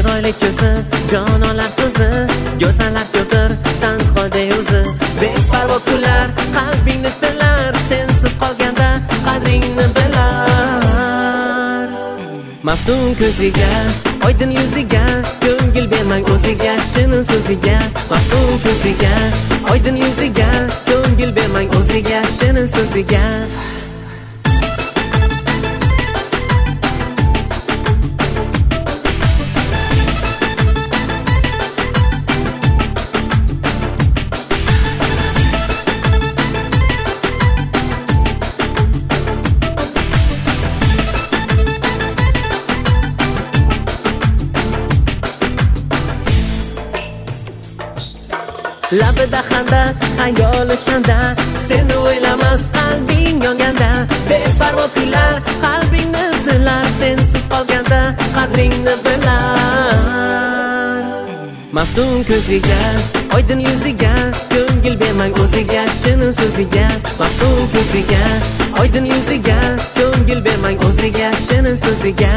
chiroyli ko'zi, jononlar so'zi, go'zallar ko'pdir tanhoda o'zi. Beparvo kunlar qalbingni tilar, sensiz qolganda qadringni bilar. Maftun ko'ziga, oydin yuziga, ko'ngil bermang o'ziga, shirin so'ziga. Maftun ko'ziga, oydin yuziga, ko'ngil bermang o'ziga, shirin so'ziga. Labida xanda, xayoli shanda, seni o'ylamas qalbing yonganda. Beparvo kunlar qalbingni tilar, sensiz qolganda qadringni bilar. Maftun ko'ziga, oydin yuziga, ko'ngil bermang o'ziga, shirin so'ziga. Maftun ko'ziga, oydin yuziga, ko'ngil bermang o'ziga, shirin so'ziga.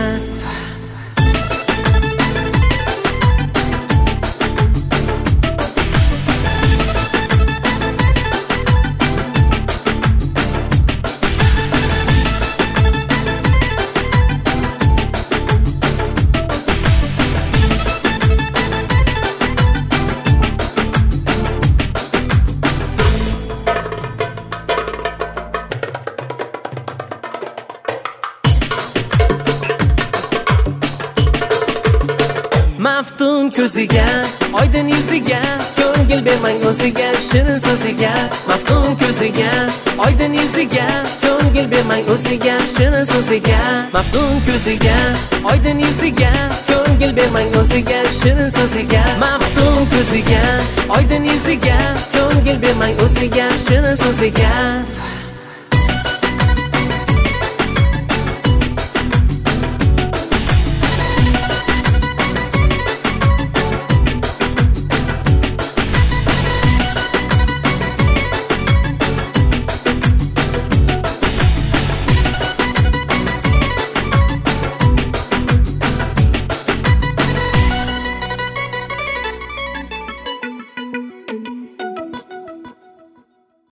Maftun ko'ziga, oydin yuziga, ko'ngil bermang o'ziga, shirin so'ziga. Maftun ko'ziga, oydin yuziga, ko'ngil bermang o'ziga, shirin so'ziga. Maftun ko'ziga, oydin yuziga, ko'ngil bermang o'ziga, shirin so'ziga. Maftun ko'ziga, oydin yuziga, ko'ngil bermang o'ziga, shirin so'ziga.